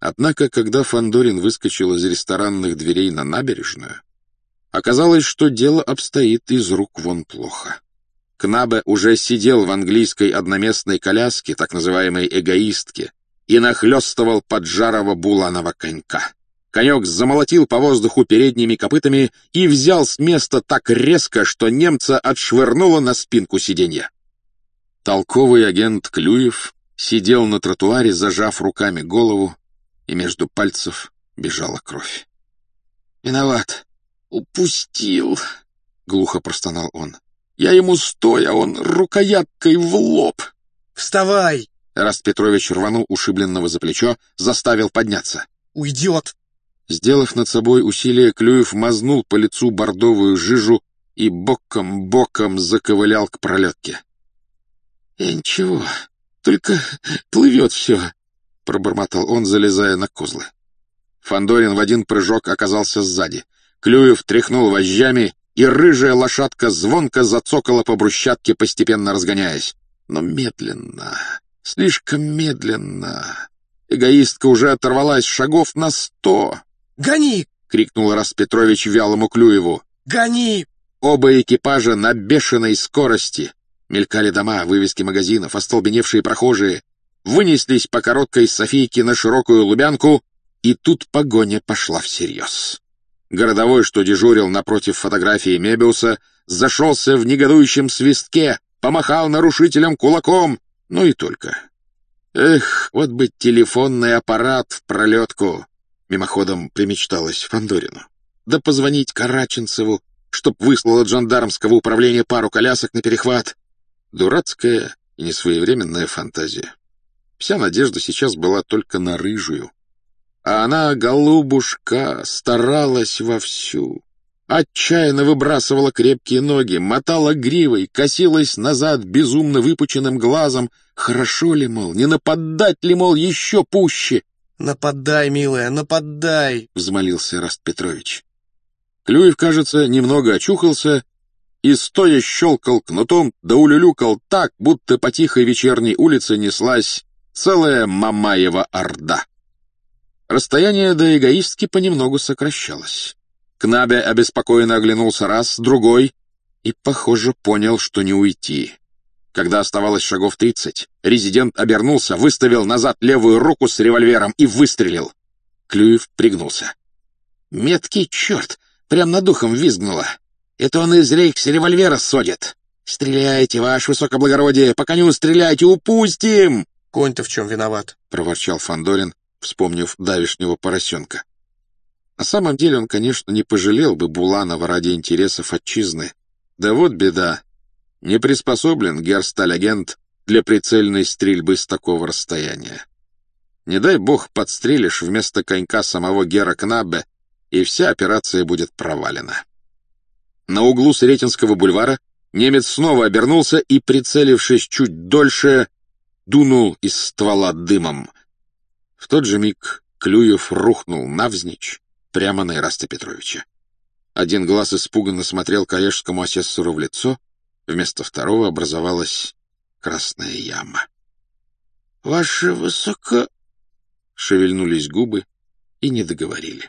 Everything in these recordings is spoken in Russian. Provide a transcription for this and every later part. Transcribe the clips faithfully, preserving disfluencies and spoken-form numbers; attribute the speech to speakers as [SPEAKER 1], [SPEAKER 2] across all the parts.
[SPEAKER 1] Однако, когда Фандорин выскочил из ресторанных дверей на набережную, оказалось, что дело обстоит из рук вон плохо. Кнабе уже сидел в английской одноместной коляске, так называемой эгоистке, и нахлёстывал поджарого буланого конька. Конек замолотил по воздуху передними копытами и взял с места так резко, что немца отшвырнуло на спинку сиденья. Толковый агент Клюев сидел на тротуаре, зажав руками голову, и между пальцев бежала кровь. «Виноват, упустил», — глухо простонал он. «Я ему стоя, он рукояткой в лоб».
[SPEAKER 2] «Вставай!»
[SPEAKER 1] Эраст Петрович рванул ушибленного за плечо, заставил подняться.
[SPEAKER 2] «Уйдет!»
[SPEAKER 1] Сделав над собой усилие, Клюев мазнул по лицу бордовую жижу и боком-боком заковылял к пролетке. «Я ничего, только плывет все», — пробормотал он, залезая на козлы. Фандорин в один прыжок оказался сзади. Клюев тряхнул вожжами, и рыжая лошадка звонко зацокала по брусчатке, постепенно разгоняясь. Но медленно, слишком медленно. Эгоистка уже оторвалась шагов на сто.
[SPEAKER 2] «Гони!»
[SPEAKER 1] — крикнул Эраст Петрович вялому Клюеву.
[SPEAKER 2] «Гони!»
[SPEAKER 1] Оба экипажа на бешеной скорости. Мелькали дома, вывески магазинов, остолбеневшие прохожие. Вынеслись по короткой Софийке на широкую Лубянку, и тут погоня пошла всерьез. Городовой, что дежурил напротив фотографии Мебиуса, зашелся в негодующем свистке, помахал нарушителям кулаком, ну и только. Эх, вот бы телефонный аппарат в пролетку, мимоходом примечталось Фандорину. Да позвонить Караченцеву, чтоб выслал от жандармского управления пару колясок на перехват. Дурацкая и несвоевременная фантазия. Вся надежда сейчас была только на рыжую. А она, голубушка, старалась вовсю. Отчаянно выбрасывала крепкие ноги, мотала гривой, косилась назад безумно выпученным глазом. Хорошо ли, мол, не нападать ли, мол, еще пуще?
[SPEAKER 2] «Нападай, милая, нападай!» —
[SPEAKER 1] взмолился Эраст Петрович. Клюев, кажется, немного очухался и, стоя, щелкал кнутом, да улюлюкал так, будто по тихой вечерней улице неслась целая Мамаева орда. Расстояние до эгоистки понемногу сокращалось. Кнабе обеспокоенно оглянулся раз, другой, и, похоже, понял, что не уйти. Когда оставалось шагов тридцать, резидент обернулся, выставил назад левую руку с револьвером и выстрелил. Клюев пригнулся. «Меткий черт! Прям над духом визгнуло! Это он из рейхс-револьвера содит! Стреляйте, ваше высокоблагородие! По коню стреляйте! Упустим!»
[SPEAKER 2] «Конь-то в чем виноват?» —
[SPEAKER 1] проворчал Фандорин, вспомнив давешнего поросенка. На самом деле он, конечно, не пожалел бы Буланова ради интересов отчизны. Да вот беда. Не приспособлен герсталь-агент для прицельной стрельбы с такого расстояния. Не дай бог подстрелишь вместо конька самого Гера Кнабе, и вся операция будет провалена. На углу Сретенского бульвара немец снова обернулся и, прицелившись чуть дольше, дунул из ствола дымом. В тот же миг Клюев рухнул навзничь прямо на Эраста Петровича. Один глаз испуганно смотрел коллежскому асессору в лицо, вместо второго образовалась красная яма. — Ваше высоко... — шевельнулись губы и не договорили.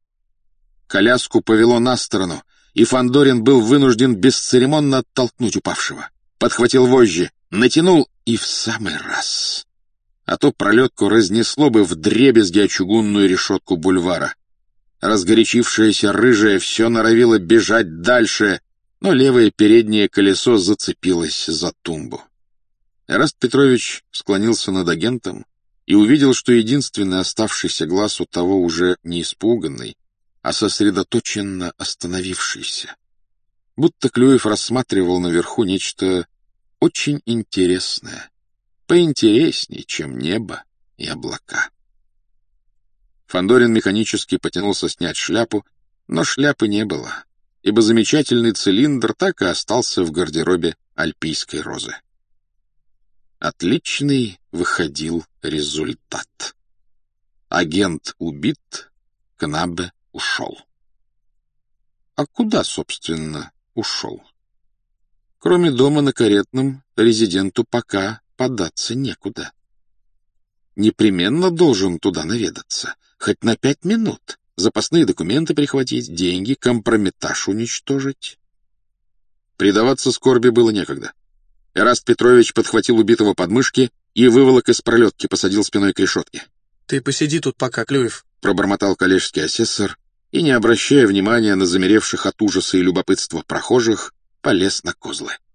[SPEAKER 1] Коляску повело на сторону, и Фандорин был вынужден бесцеремонно оттолкнуть упавшего. Подхватил вожжи, натянул и в самый раз. А то пролетку разнесло бы вдребезги о чугунную решетку бульвара. Разгорячившаяся рыжая все норовила бежать дальше, но левое переднее колесо зацепилось за тумбу. Эраст Петрович склонился над агентом и увидел, что единственный оставшийся глаз у того уже не испуганный, а сосредоточенно остановившийся. Будто Клюев рассматривал наверху нечто очень интересное, поинтереснее, чем небо и облака. Фандорин механически потянулся снять шляпу, но шляпы не было, ибо замечательный цилиндр так и остался в гардеробе альпийской розы. Отличный выходил результат. Агент убит, Кнабе ушел. А куда, собственно, ушел? Кроме дома на Каретном, резиденту пока податься некуда. непременно должен туда наведаться. Хоть на пять минут. Запасные документы прихватить, деньги, компрометаж уничтожить. Предаваться скорби было некогда. Эраст Петрович подхватил убитого под мышки и выволок из пролетки, посадил спиной к решетке.
[SPEAKER 2] «Ты посиди тут пока, Клюев», —
[SPEAKER 1] пробормотал коллежский асессор и, не обращая внимания на замеревших от ужаса и любопытства прохожих, полез на козлы.